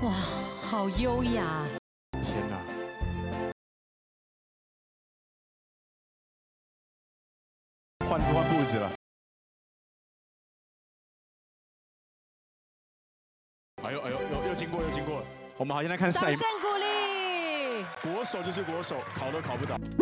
哇，好优雅！ 天哪！换步子了。哎呦哎呦，又经过又经过了。我们好，现在看赛。 掌声鼓励！ 国手就是国手，考都考不倒。